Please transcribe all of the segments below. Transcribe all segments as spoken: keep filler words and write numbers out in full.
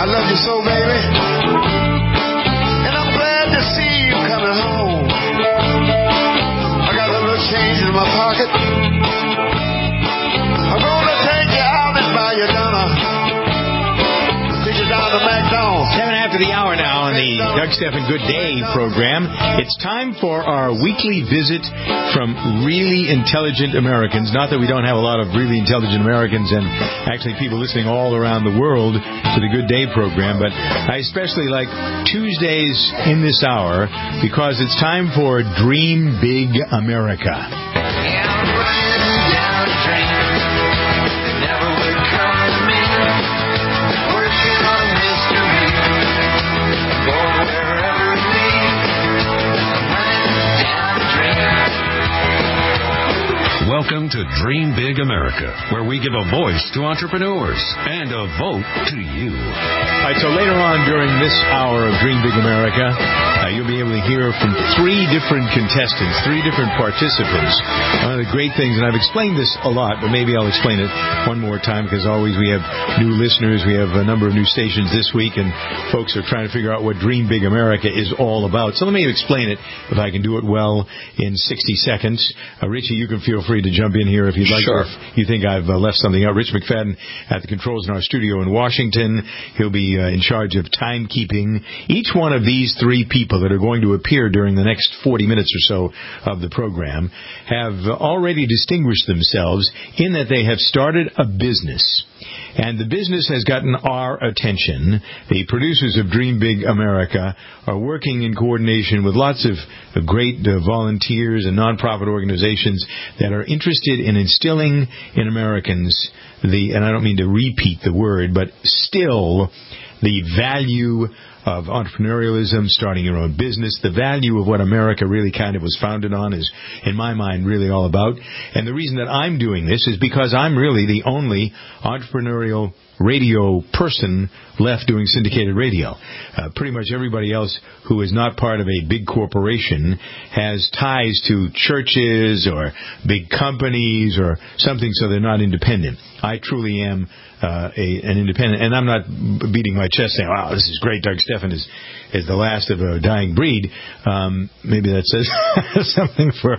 love you so, baby. And I'm glad to see you coming home. I got a little change in my pocket. I'm gonna take you out and buy you dinner. Take you down to McDonald's. Seven after the hour now on the Doug Stephan Good Day program. It's time for our weekly visit from really intelligent Americans. Not that we don't have a lot of really intelligent Americans and actually people listening all around the world to the Good Day program, but I especially like Tuesdays in this hour because it's time for Dream Big America. Welcome to Dream Big America, where we give a voice to entrepreneurs and a vote to you. All right, so later on during this hour of Dream Big America, uh, you'll be able to hear from three different contestants, three different participants. One of the great things, and I've explained this a lot, but maybe I'll explain it one more time because always we have new listeners. We have a number of new stations this week, and folks are trying to figure out what Dream Big America is all about. So let me explain it, if I can do it well, in sixty seconds. Uh, Richie, you can feel free to jump in here if you'd like. Sure. If you think I've uh, left something out. Rich McFadden at the controls in our studio in Washington. He'll be uh, in charge of timekeeping. Each one of these three people that are going to appear during the next forty minutes or so of the program have already distinguished themselves in that they have started a business. And the business has gotten our attention. The producers of Dream Big America are working in coordination with lots of great uh, volunteers and nonprofit organizations that are interested in instilling in Americans the, and I don't mean to repeat the word, but still the value of entrepreneurialism, starting your own business. The value of what America really kind of was founded on is, in my mind, really all about. And the reason that I'm doing this is because I'm really the only entrepreneurial radio person left doing syndicated radio. Uh, pretty much everybody else who is not part of a big corporation has ties to churches or big companies or something, so they're not independent. I truly am uh, a, an independent, and I'm not beating my chest saying, wow, this is great, Doug Stephan is is the last of a dying breed. Um, maybe that says something for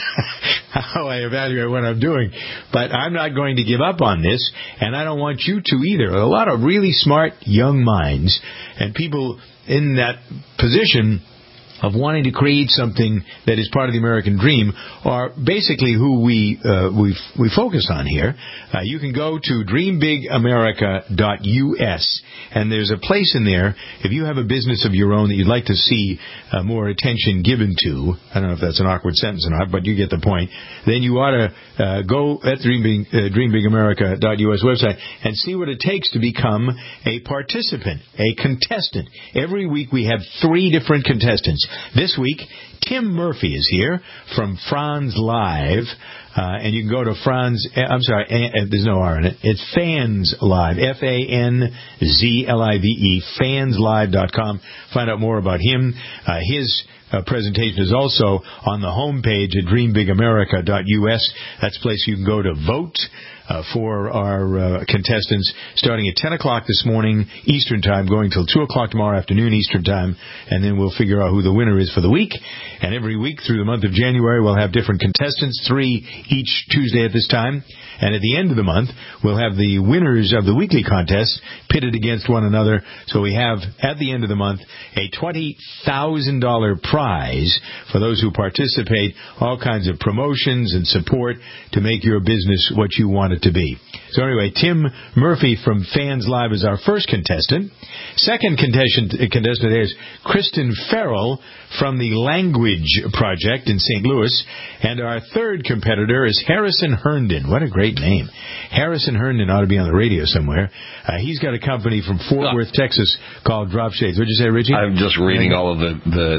how I evaluate what I'm doing. But I'm not going to give up on this, and I don't want you to either. A lot of really smart young minds and people in that position of wanting to create something that is part of the American dream are basically who we uh, we we focus on here. Uh, you can go to dream big america dot U S, and there's a place in there, if you have a business of your own that you'd like to see uh, more attention given to, I don't know if that's an awkward sentence or not, but you get the point, then you ought to uh, go at Dream Big, uh, dream big america dot U S website and see what it takes to become a participant, a contestant. Every week we have three different contestants. This week, Tim Murphy is here from Franz Live, uh, and you can go to Franz, I'm sorry, uh, there's no R in it, it's Fans Live, F A N Z L I V E, fans live dot com. Find out more about him. Uh, his uh, presentation is also on the homepage at dream big america dot U S. That's a place you can go to vote Uh, for our uh, contestants, starting at ten o'clock this morning Eastern Time, going till two o'clock tomorrow afternoon Eastern Time, and then we'll figure out who the winner is for the week. And every week through the month of January, we'll have different contestants, three each Tuesday at this time. And at the end of the month, we'll have the winners of the weekly contest pitted against one another. So we have, at the end of the month, a twenty thousand dollars prize for those who participate, all kinds of promotions and support to make your business what you want it to be. So anyway, Tim Murphy from Fans Live is our first contestant. Second contestant, contestant is Kristen Farrell from the Language Project in Saint Louis. And our third competitor is Harrison Herndon. What a great name. Harrison Herndon ought to be on the radio somewhere. Uh, he's got a company from Fort Worth, Texas called Drop Shades. What'd you say, Richie? I'm just reading all of the, the, the different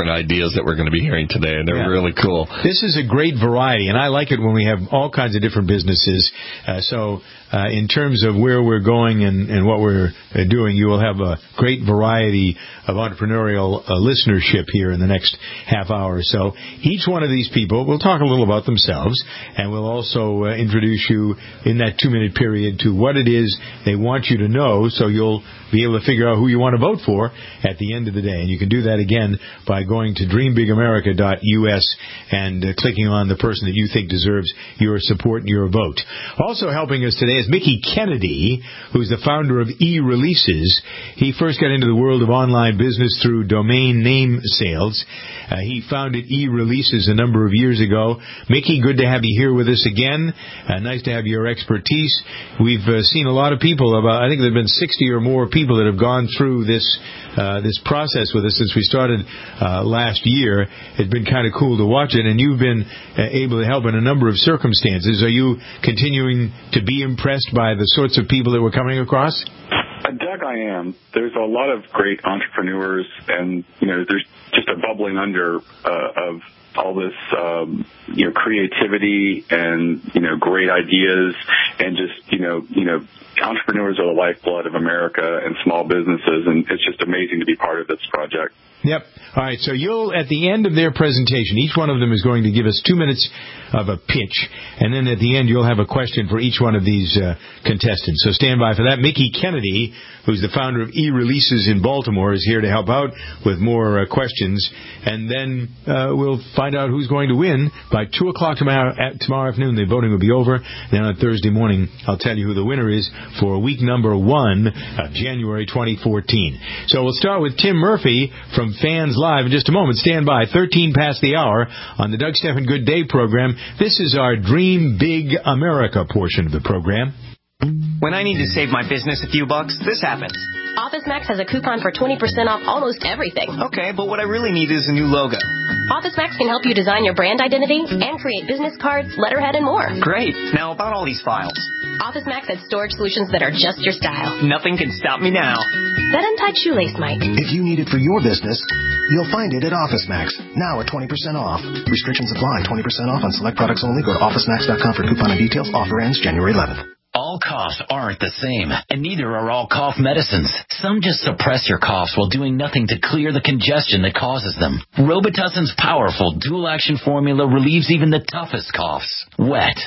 different ideas that we're going to be hearing today, and they're yeah. really cool. This is a great variety, and I like it when we have all kinds of different businesses. Uh, so uh, in terms of where we're going and, and what we're uh, doing, you will have a great variety of entrepreneurial uh, listenership here in the next half hour or so. Each one of these people will talk a little about themselves, and we'll also uh, introduce you in that two-minute period to what it is they want you to know, so you'll be able to figure out who you want to vote for at the end of the day. And you can do that again by going to dream big america dot U S and uh, clicking on the person that you think deserves your support and your vote. Also helping us today is Mickey Kennedy, who's the founder of eReleases. He first got into the world of online business through domain name sales. Uh, he founded eReleases a number of years ago. Mickey, good to have you here with us again. Uh, nice to have your expertise. We've uh, seen a lot of people, about I think there have been sixty or more people that have gone through this uh, this process with us since we started uh, last year. It's been kind of cool to watch it, and you've been uh, able to help in a number of circumstances. Are you continuing to be impressed by the sorts of people that we're coming across? Uh, Doug, I am. There's a lot of great entrepreneurs, and you know, there's just a bubbling under uh, of all this, um, you know, creativity and you know, great ideas, and just you know, you know, entrepreneurs are the lifeblood of America and small businesses, and it's just amazing to be part of this project. Yep. All right, so you'll, at the end of their presentation, each one of them is going to give us two minutes of a pitch, and then at the end you'll have a question for each one of these uh, contestants. So stand by for that. Mickey Kennedy, who's the founder of eReleases in Baltimore, is here to help out with more uh, questions, and then uh, we'll find out who's going to win by two o'clock tomorrow, at, tomorrow afternoon. The voting will be over. Then on Thursday morning, I'll tell you who the winner is for week number one of January twenty fourteen. So we'll start with Tim Murphy from Fans Live in just a moment. Stand by. thirteen past the hour on the Doug Stephan Good Day program. This is our Dream Big America portion of the program. When I need to save my business a few bucks, this happens. OfficeMax has a coupon for twenty percent off almost everything. Okay, but what I really need is a new logo. OfficeMax can help you design your brand identity and create business cards, letterhead, and more. Great. Now about all these files. OfficeMax has storage solutions that are just your style. Nothing can stop me now. That untied shoelace, Mike. If you need it for your business, you'll find it at OfficeMax. Now at twenty percent off. Restrictions apply. twenty percent off on select products only. Go to office max dot com for coupon and details. Offer ends January eleventh. All coughs aren't the same, and neither are all cough medicines. Some just suppress your coughs while doing nothing to clear the congestion that causes them. Robitussin's powerful dual-action formula relieves even the toughest coughs. Wet,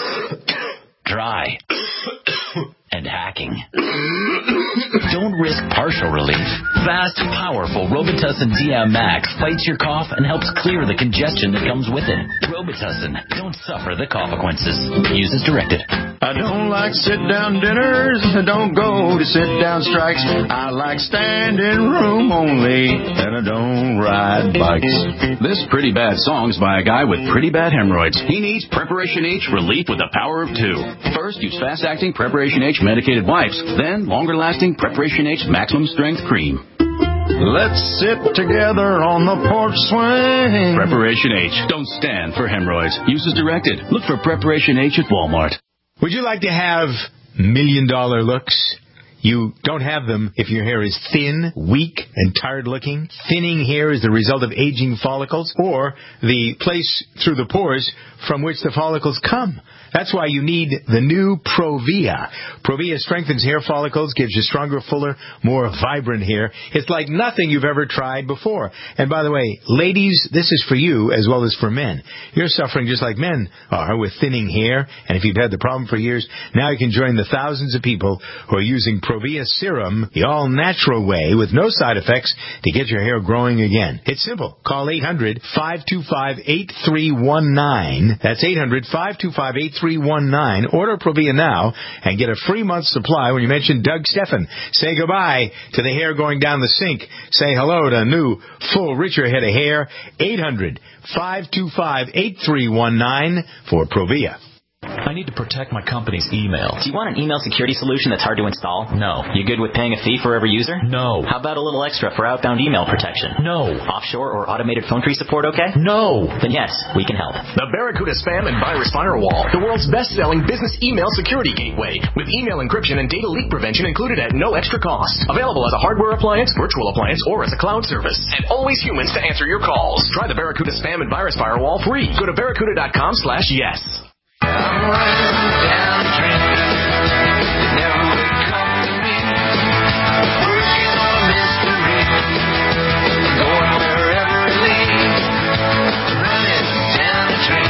dry, and hacking. Don't risk partial relief. Fast, powerful Robitussin D M Max fights your cough and helps clear the congestion that comes with it. Robitussin, don't suffer the consequences. Use as directed. I don't like sit-down dinners. I don't go to sit-down strikes. I like standing room only, and I don't ride bikes. This Pretty Bad song's by a guy with pretty bad hemorrhoids. He needs Preparation H relief with the power of two. First, use fast-acting Preparation H medicated wipes. Then, longer-lasting Preparation H maximum strength cream. Let's sit together on the porch swing. Preparation H. Don't stand for hemorrhoids. Use as directed. Look for Preparation H at Walmart. Would you like to have million-dollar looks? You don't have them if your hair is thin, weak, and tired-looking. Thinning hair is the result of aging follicles or the place through the pores from which the follicles come. That's why you need the new Provia. Provia strengthens hair follicles, gives you stronger, fuller, more vibrant hair. It's like nothing you've ever tried before. And by the way, ladies, this is for you as well as for men. You're suffering just like men are with thinning hair, and if you've had the problem for years, now you can join the thousands of people who are using Provia Serum the all-natural way with no side effects to get your hair growing again. It's simple. Call eight hundred, five two five, eight three one nine. That's eight hundred, five two five, eight three one nine. Order Provia now and get a free month supply when you mention Doug Stephan. Say goodbye to the hair going down the sink. Say hello to a new, full, richer head of hair. eight hundred, five two five, eight three one nine for Provia. I need to protect my company's email. Do you want an email security solution that's hard to install? No. You good with paying a fee for every user? No. How about a little extra for outbound email protection? No. Offshore or automated phone tree support okay? No. Then yes, we can help. The Barracuda Spam and Virus Firewall, the world's best-selling business email security gateway, with email encryption and data leak prevention included at no extra cost. Available as a hardware appliance, virtual appliance, or as a cloud service. And always humans to answer your calls. Try the Barracuda Spam and Virus Firewall free. Go to barracuda dot com slash yes. I'm running down the train. They never would come to me. Working on a mystery. Going wherever it leads. Running down the train.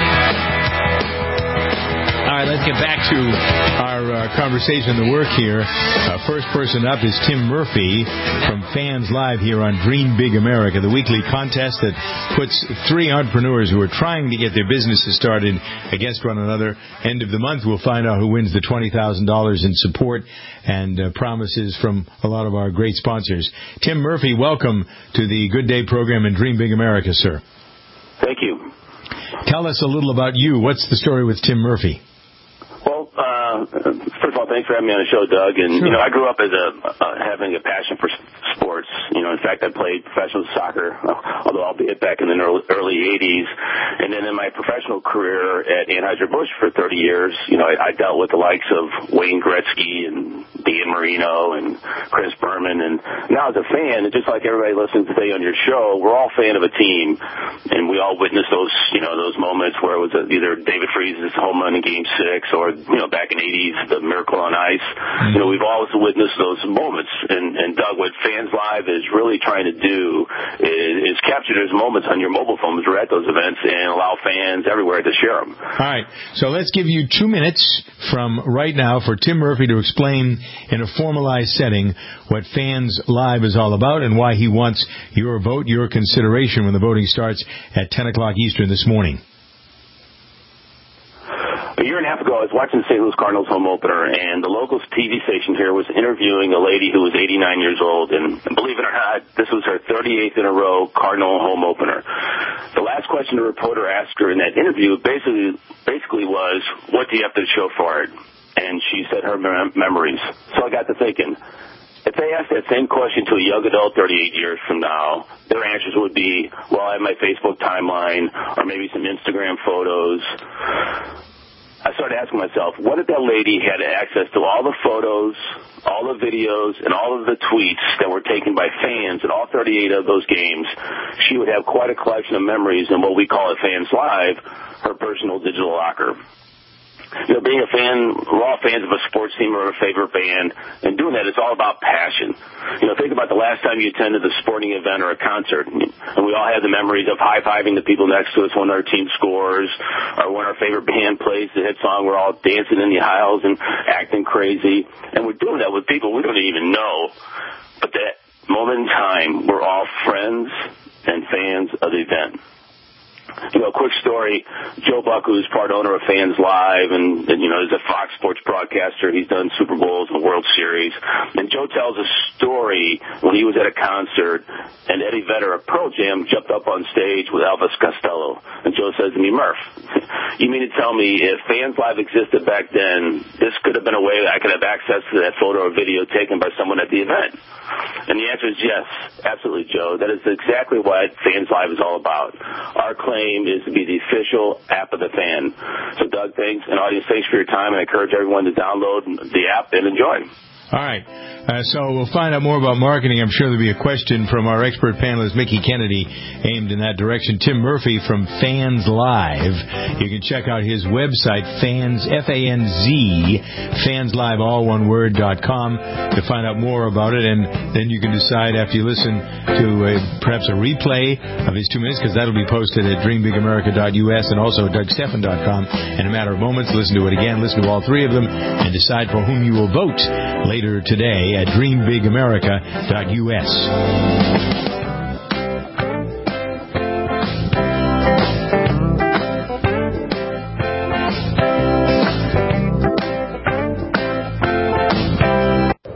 All right, let's get back to our uh, conversation, the work here. Uh, first person up is Tim Murphy from Fans Live here on Dream Big America, the weekly contest that puts three entrepreneurs who are trying to get their businesses started against one another. End of the month, we'll find out who wins the twenty thousand dollars in support and uh, promises from a lot of our great sponsors. Tim Murphy, welcome to the Good Day program in Dream Big America, sir. Thank you. Tell us a little about you. What's the story with Tim Murphy? Well, uh, first of all, thanks for having me on the show, Doug. And, sure. you know, I grew up as a uh, having a passion for sports. You know, in fact, I played professional soccer, although albeit back in the early, early eighties. And then in my professional career at Anheuser-Busch for thirty years, you know, I, I dealt with the likes of Wayne Gretzky and Dan Marino and Chris Berman. And now as a fan, just like everybody listening today on your show, we're all fan of a team. And we all witnessed those, you know, those moments where it was either David Freese's home run in Game six or, you know, back in the eighties, the Miracle on Ice. Mm-hmm. You know, we've always witnessed those moments. And, and Doug, what Fans Live is really trying to do is, is capture those moments on your mobile phones or at those events and allow fans everywhere to share them. All right. So let's give you two minutes from right now for Tim Murphy to explain in a formalized setting what Fans Live is all about and why he wants your vote, your consideration when the voting starts at ten o'clock Eastern this morning. A year and a half ago, I was watching the Saint Louis Cardinals home opener, and the local T V station here was interviewing a lady who was eighty-nine years old, and believe it or not, this was her thirty-eighth in a row Cardinal home opener. The last question the reporter asked her in that interview basically basically was, what do you have to show for it? And she said her mem- memories. So I got to thinking, if they asked that same question to a young adult thirty-eight years from now, their answers would be, well, I have my Facebook timeline or maybe some Instagram photos. I started asking myself, what if that lady had access to all the photos, all the videos, and all of the tweets that were taken by fans at all thirty-eight of those games? She would have quite a collection of memories in what we call at Fans Live, her personal digital locker. You know, being a fan, we're all fans of a sports team or a favorite band, and doing that, it's all about passion. You know, think about the last time you attended a sporting event or a concert, and we all have the memories of high-fiving the people next to us when our team scores, or when our favorite band plays the hit song, we're all dancing in the aisles and acting crazy, and we're doing that with people we don't even know. But that moment in time, we're all friends and fans of the event. You know, quick story, Joe Buck, who's part owner of Fans Live, and, and, you know, is a Fox Sports broadcaster. He's done Super Bowls and World Series. And Joe tells a story when he was at a concert, and Eddie Vedder approached him, jumped up on stage with Elvis Costello. And Joe says to me, Murph, you mean to tell me if Fans Live existed back then, this could have been a way that I could have access to that photo or video taken by someone at the event? And the answer is yes, absolutely, Joe. That is exactly what Fans Live is all about. Our claim is to be the official app of the fan. So, Doug, thanks, and audience, thanks for your time, and I encourage everyone to download the app and enjoy. All right. Uh, so we'll find out more about marketing. I'm sure there'll be a question from our expert panelist, Mickey Kennedy, aimed in that direction. Tim Murphy from Fans Live. You can check out his website, Fans, F A N Z, fanslive, all one word, dot com, to find out more about it. And then you can decide after you listen to a, perhaps a replay of his two minutes, because that'll be posted at dream big america dot U S and also doug stephan dot com. In a matter of moments, listen to it again, listen to all three of them, and decide for whom you will vote later today at dream big america dot U S. It's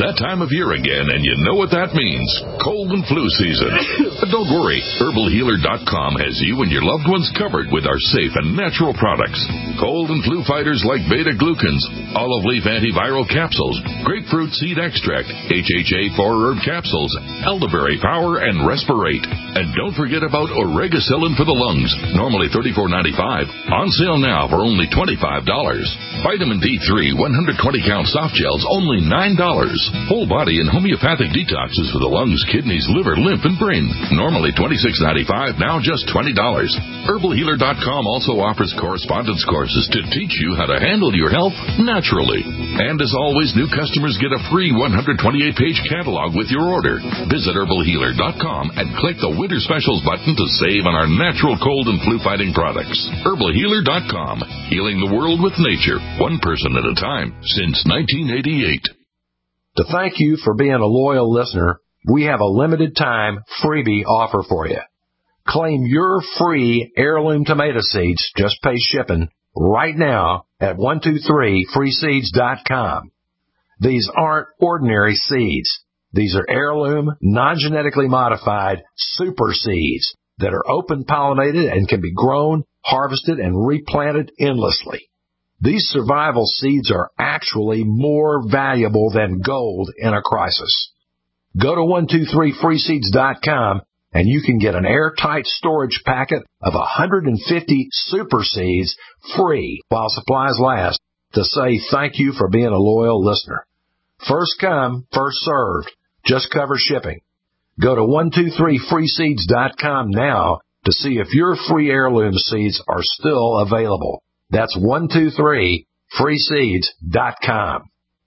that time of year again, and you know what that means. Cold and flu season. But don't worry. Herbal Healer dot com has you and your loved ones covered with our safe and natural products. Cold and flu fighters like beta-glucans, olive leaf antiviral capsules, grapefruit seed extract, H H A four herb capsules, elderberry power, and respirate. And don't forget about Oregacillin for the lungs, normally thirty-four ninety-five, on sale now for only twenty-five dollars. Vitamin D three one hundred twenty count soft gels, only nine dollars. Whole body and homeopathic detoxes for the lungs, kidneys, liver, lymph, and brain, normally twenty-six ninety-five, now just twenty dollars. Herbal Healer dot com also offers correspondence courses to teach you how to handle your health naturally. And as always, new customers get a free one hundred twenty-eight page catalog with your order. Visit Herbal Healer dot com and click the Winter Specials button to save on our natural cold and flu fighting products. Herbal Healer dot com, healing the world with nature, one person at a time, since nineteen eighty-eight. To thank you for being a loyal listener, we have a limited time freebie offer for you. Claim your free heirloom tomato seeds, just pay shipping, right now at one two three free seeds dot com. These aren't ordinary seeds. These are heirloom, non-genetically modified super seeds that are open-pollinated and can be grown, harvested, and replanted endlessly. These survival seeds are actually more valuable than gold in a crisis. Go to one two three free seeds dot com and you can get an airtight storage packet of one hundred fifty super seeds free while supplies last to say thank you for being a loyal listener. First come, first served. Just cover shipping. Go to one two three free seeds dot com now to see if your free heirloom seeds are still available. That's one two three free seeds dot com.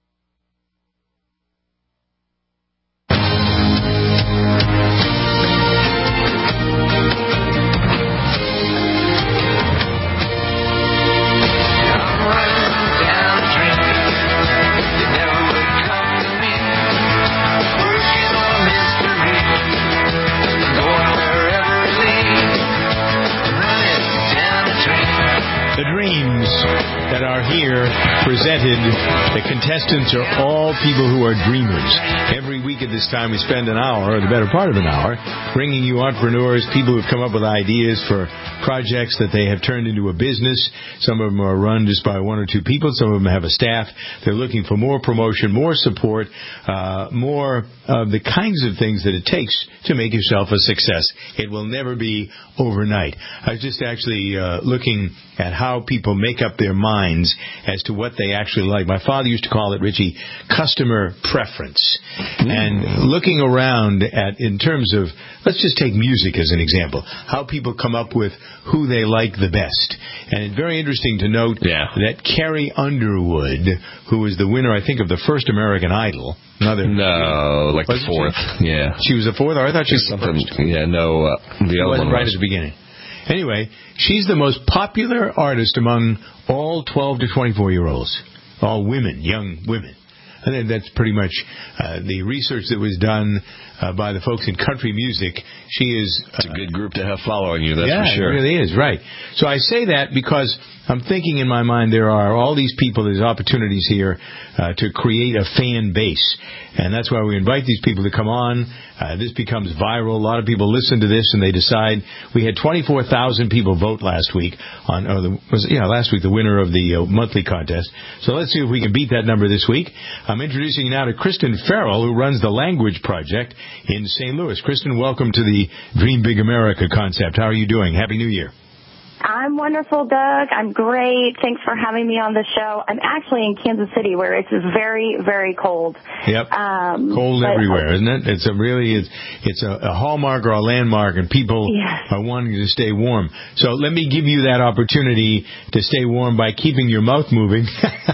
The dreams that are here presented, the contestants are all people who are dreamers. Every week at this time we spend an hour, or the better part of an hour, bringing you entrepreneurs, people who've come up with ideas for projects that they have turned into a business. Some of them are run just by one or two people. Some of them have a staff. They're looking for more promotion, more support, uh, more of the kinds of things that it takes to make yourself a success. It will never be overnight. I was just actually uh, looking at how people make up their minds as to what they actually like. My father used to call it, Richie, customer preference. Mm. And looking around at, in terms of, let's just take music as an example, how people come up with who they like the best. And it's very interesting to note yeah. that Carrie Underwood, who was the winner, I think, of the first American Idol. Another, no, like the fourth. She? Yeah. She was the fourth? Or I thought she was something. The first. Yeah, no, uh, the other wasn't one right was. at the beginning. Anyway, she's the most popular artist among all twelve to twenty-four-year-olds, all women, young women. I think that's pretty much uh, the research that was done uh, by the folks in country music. She is... Uh, it's a good group to have following you, that's yeah, for sure. Yeah, it really is, right. So I say that because I'm thinking in my mind there are all these people, there's opportunities here uh, to create a fan base. And that's why we invite these people to come on. Uh, this becomes viral. A lot of people listen to this and they decide. We had twenty-four thousand people vote last week on, or the, was, yeah, last week, the winner of the uh, monthly contest. So let's see if we can beat that number this week. I'm introducing you now to Kristen Farrell, who runs the Language Project in Saint Louis. Kristen, welcome to the Dream Big America concept. How are you doing? Happy New Year. I'm wonderful, Doug. I'm great. Thanks for having me on the show. I'm actually in Kansas City, where it's very, very cold. Yep, um, cold but, everywhere, isn't it? It's a really, it's, it's a, a hallmark or a landmark, and people yes. are wanting to stay warm. So let me give you that opportunity to stay warm by keeping your mouth moving.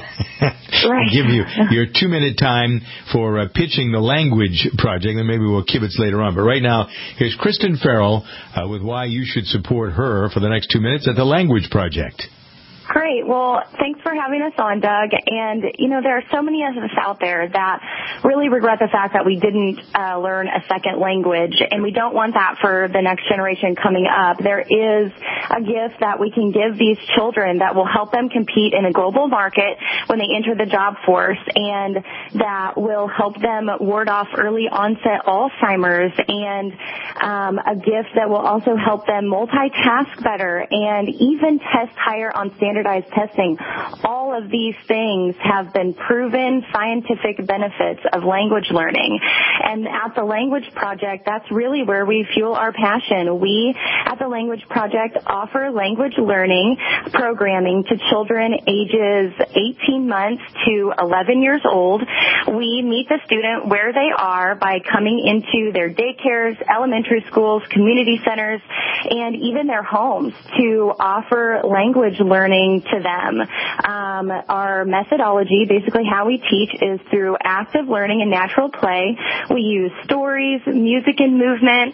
Right. Give you your two-minute time for uh, pitching the Language Project, and maybe we'll kibitz later on. But right now, here's Kristen Farrell uh, with why you should support her for the next two minutes at the Language Project. Great. Great. Well, thanks for having us on, Doug. And, you know, there are so many of us out there that really regret the fact that we didn't uh, learn a second language, and we don't want that for the next generation coming up. There is a gift that we can give these children that will help them compete in a global market when they enter the job force, and that will help them ward off early onset Alzheimer's, and um, a gift that will also help them multitask better and even test higher on standardized testing. All of these things have been proven scientific benefits of language learning. And at the Language Project, that's really where we fuel our passion. We, at the Language Project, offer language learning programming to children ages eighteen months to eleven years old. We meet the student where they are by coming into their daycares, elementary schools, community centers, and even their homes to offer language learning to them. Um, our methodology, basically how we teach, is through active learning and natural play. We use stories, music and movement,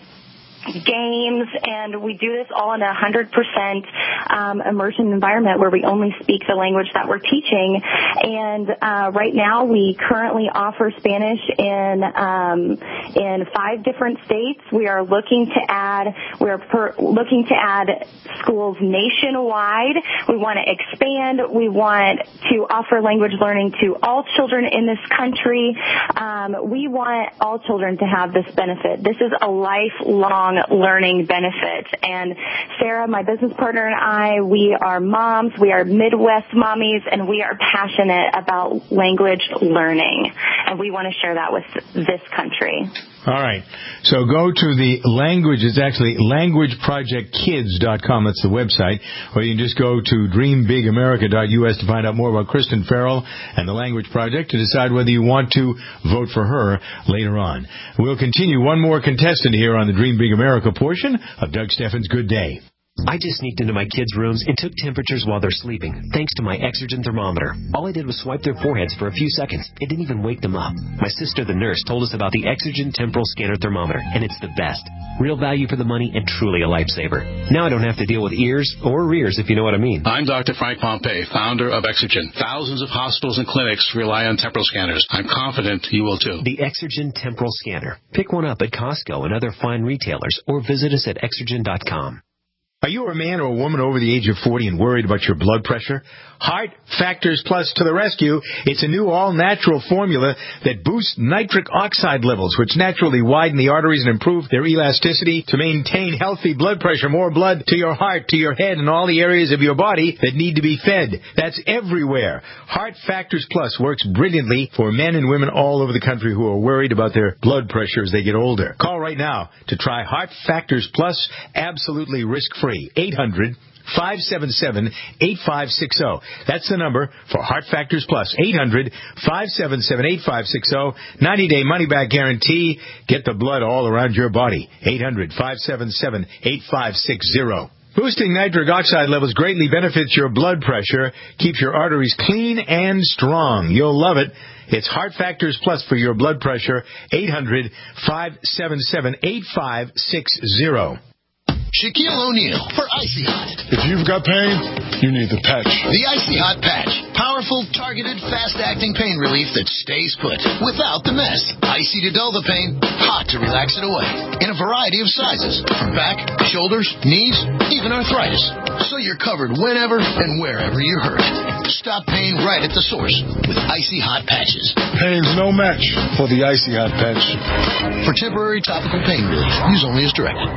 games, and we do this all in a one hundred percent um, immersion environment where we only speak the language that we're teaching. And uh, right now we currently offer Spanish in um, in five different states. We are looking to add we're per, looking to add schools nationwide. We want to expand. We want to offer language learning to all children in this country. Um, we want all children to have this benefit. This is a lifelong learning benefit. And Sarah, my business partner, and I, we are moms, we are Midwest mommies, and we are passionate about language learning. And we want to share that with this country. All right. So go to the language, it's actually language project kids dot com. That's the website. Or you can just go to dream big america dot U S to find out more about Kristen Farrell and the Language Project to decide whether you want to vote for her later on. We'll continue. One more contestant here on the Dream Big America portion of Doug Steffens' Good Day. I just sneaked into my kids' rooms and took temperatures while they're sleeping, thanks to my Exergen thermometer. All I did was swipe their foreheads for a few seconds. It didn't even wake them up. My sister, the nurse, told us about the Exergen Temporal Scanner Thermometer, and it's the best. Real value for the money and truly a lifesaver. Now I don't have to deal with ears or rears, if you know what I mean. I'm Doctor Frank Pompey, founder of Exergen. Thousands of hospitals and clinics rely on temporal scanners. I'm confident you will too. The Exergen Temporal Scanner. Pick one up at Costco and other fine retailers, or visit us at exergen dot com. Are you a man or a woman over the age of forty and worried about your blood pressure? Heart Factors Plus to the rescue. It's a new all-natural formula that boosts nitric oxide levels, which naturally widen the arteries and improve their elasticity to maintain healthy blood pressure, more blood to your heart, to your head, and all the areas of your body that need to be fed. That's everywhere. Heart Factors Plus works brilliantly for men and women all over the country who are worried about their blood pressure as they get older. Call right now to try Heart Factors Plus absolutely risk-free. eight hundred five seven seven eight five six zero. That's the number for Heart Factors Plus. eight hundred five seven seven eight five six zero. ninety-day money-back guarantee. Get the blood all around your body. eight hundred five seven seven eight five six zero. Boosting nitric oxide levels greatly benefits your blood pressure, keeps your arteries clean and strong. You'll love it. It's Heart Factors Plus for your blood pressure. eight hundred five seven seven eight five six zero. Shaquille O'Neal for Icy Hot. If you've got pain, you need the patch. The Icy Hot Patch. Powerful, targeted, fast-acting pain relief that stays put without the mess. Icy to dull the pain, hot to relax it away. In a variety of sizes, from back, shoulders, knees, even arthritis. So you're covered whenever and wherever you're hurt. Stop pain right at the source with Icy Hot Patches. Pain's no match for the Icy Hot Patch. For temporary topical pain relief, use only as directed.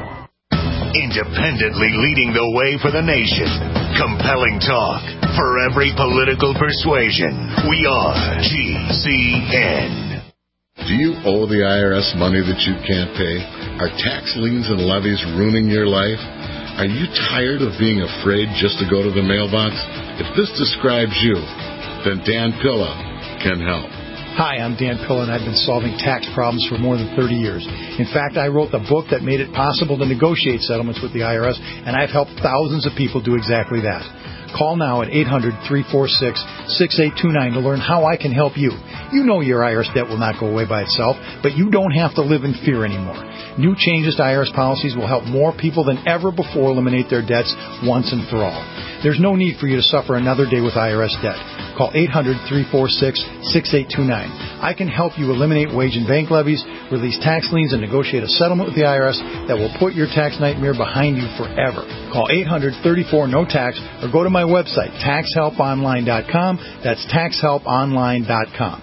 Independently leading the way for the nation. Compelling talk for every political persuasion. We are G C N. Do you owe the I R S money that you can't pay? Are tax liens and levies ruining your life? Are you tired of being afraid just to go to the mailbox? If this describes you, then Dan Pilla can help. Hi, I'm Dan Pilla, and I've been solving tax problems for more than thirty years. In fact, I wrote the book that made it possible to negotiate settlements with the I R S, and I've helped thousands of people do exactly that. Call now at eight hundred three four six six eight two nine to learn how I can help you. You know your I R S debt will not go away by itself, but you don't have to live in fear anymore. New changes to I R S policies will help more people than ever before eliminate their debts once and for all. There's no need for you to suffer another day with I R S debt. Call eight hundred, three four six, six eight two nine. I can help you eliminate wage and bank levies, release tax liens, and negotiate a settlement with the I R S that will put your tax nightmare behind you forever. Call eight hundred, three four, N O T A X or go to my website, tax help online dot com. That's tax help online dot com.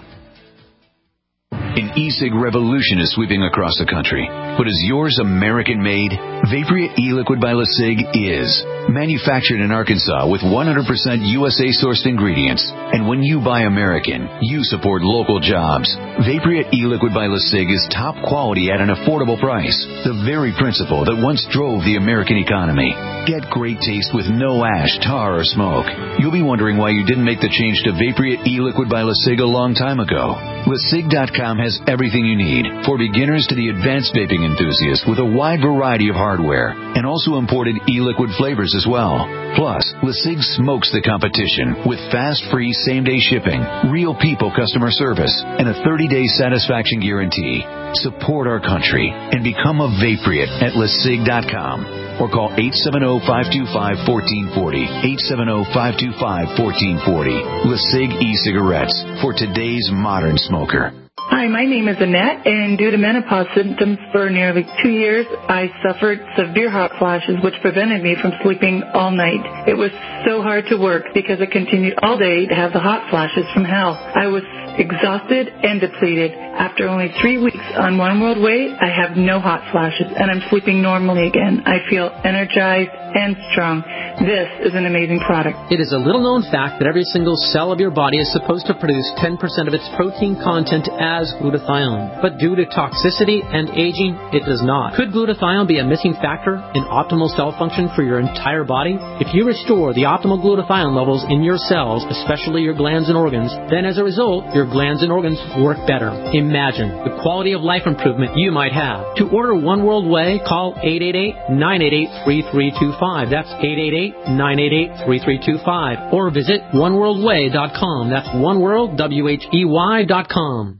An e-cig revolution is sweeping across the country. But is yours American-made? Vaporia e-liquid by LeSig is. Manufactured in Arkansas with one hundred percent U S A-sourced ingredients. And when you buy American, you support local jobs. Vaporia e-liquid by LeSig is top quality at an affordable price. The very principle that once drove the American economy. Get great taste with no ash, tar, or smoke. You'll be wondering why you didn't make the change to Vaporia e-liquid by LeSig a long time ago. LeSig dot com has everything you need, for beginners to the advanced vaping enthusiast, with a wide variety of hardware, and also imported e-liquid flavors as well. Plus, LeSig smokes the competition with fast, free, same-day shipping, real people customer service, and a thirty-day satisfaction guarantee. Support our country and become a Vapriot at LeSig dot com. Or call eight seven zero, five two five, one four four zero, eight seven zero, five two five, one four four zero. LeSig e-cigarettes for today's modern smoker. Hi, my name is Annette, and due to menopause symptoms for nearly two years, I suffered severe hot flashes, which prevented me from sleeping all night. It was so hard to work because I continued all day to have the hot flashes from hell. I was exhausted and depleted. After only three weeks on One World Way, I have no hot flashes, and I'm sleeping normally again. I feel energized and strong. This is an amazing product. It is a little-known fact that every single cell of your body is supposed to produce ten percent of its protein content as glutathione. But due to toxicity and aging, it does not. Could glutathione be a missing factor in optimal cell function for your entire body? If you restore the optimal glutathione levels in your cells, especially your glands and organs, then as a result, your glands and organs work better. Imagine the quality of life improvement you might have. To order One World Way, call eight eight eight, nine eight eight, three three two five. That's eight eight eight, nine eight eight, three three two five. Or visit one world way dot com. That's oneworld, W H E Y dot com.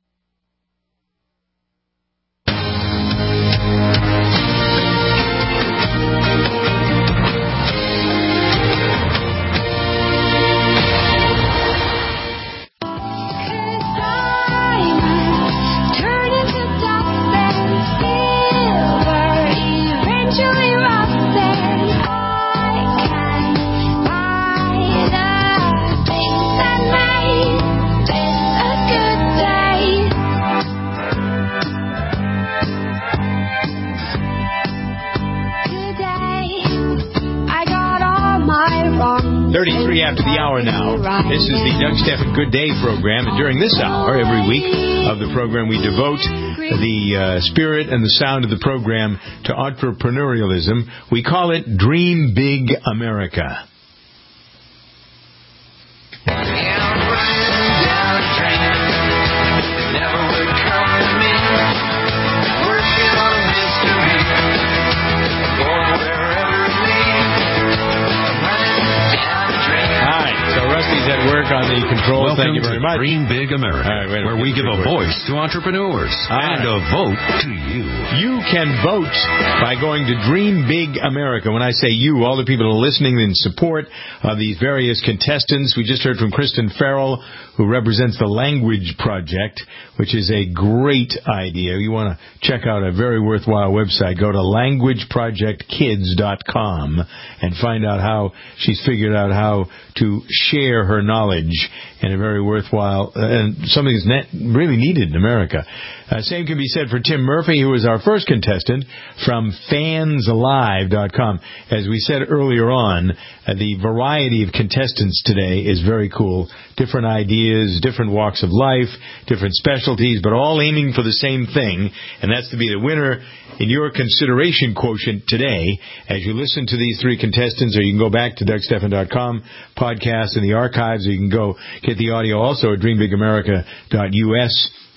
thirty-three after the hour now. This is the Doug Stephan Good Day program, and during this hour, every week of the program, we devote the uh, spirit and the sound of the program to entrepreneurialism. We call it Dream Big America. At work on the controls. Welcome Thank you very to much. Dream Big America, right, wait, where we give a voice to entrepreneurs All and right. a vote to you. You can vote by going to Dream Big America. When I say you, all the people who are listening in support of these various contestants. We just heard from Kristen Farrell, who represents the Language Project, which is a great idea. You want to check out a very worthwhile website. Go to language project kids dot com and find out how she's figured out how to share her knowledge in a very worthwhile, uh, and something that's net, really needed in America. Uh, same can be said for Tim Murphy, who was our first contestant from fans alive dot com. As we said earlier on, uh, the variety of contestants today is very cool. Different ideas, different walks of life, different specialties, but all aiming for the same thing, and that's to be the winner in your consideration quotient today. As you listen to these three contestants, or you can go back to Doug Stephan dot com podcast in the archives, or you can go get the audio also at dream big america dot U S.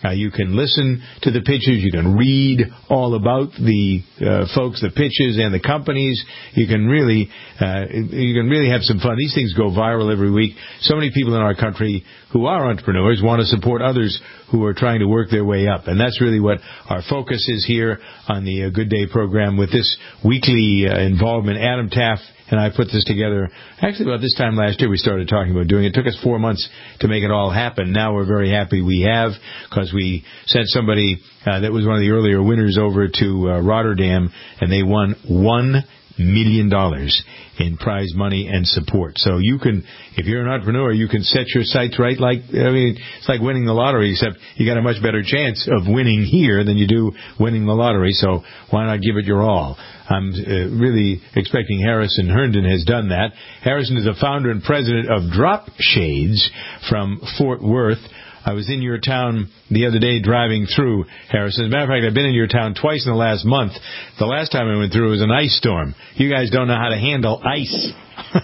Uh, you can listen to the pitches. You can read all about the uh, folks, the pitches, and the companies. You can really, uh, you can really have some fun. These things go viral every week. So many people in our country who are entrepreneurs want to support others who are trying to work their way up, and that's really what our focus is here on the uh, Good Day program with this weekly uh, involvement. Adam Taff and I put this together. Actually, about this time last year, we started talking about doing it. It took us four months to make it all happen. Now we're very happy we have, because we sent somebody uh, that was one of the earlier winners over to uh, Rotterdam, and they won one million dollars in prize money and support. So you can, if you're an entrepreneur, you can set your sights right. Like, I mean, it's like winning the lottery, except you got a much better chance of winning here than you do winning the lottery. So why not give it your all? I'm uh, really expecting Harrison Herndon has done that. Harrison is the founder and president of Drop Shades from Fort Worth. I was in your town the other day driving through, Harrison. As a matter of fact, I've been in your town twice in the last month. The last time I went through, it was an ice storm. You guys don't know how to handle ice.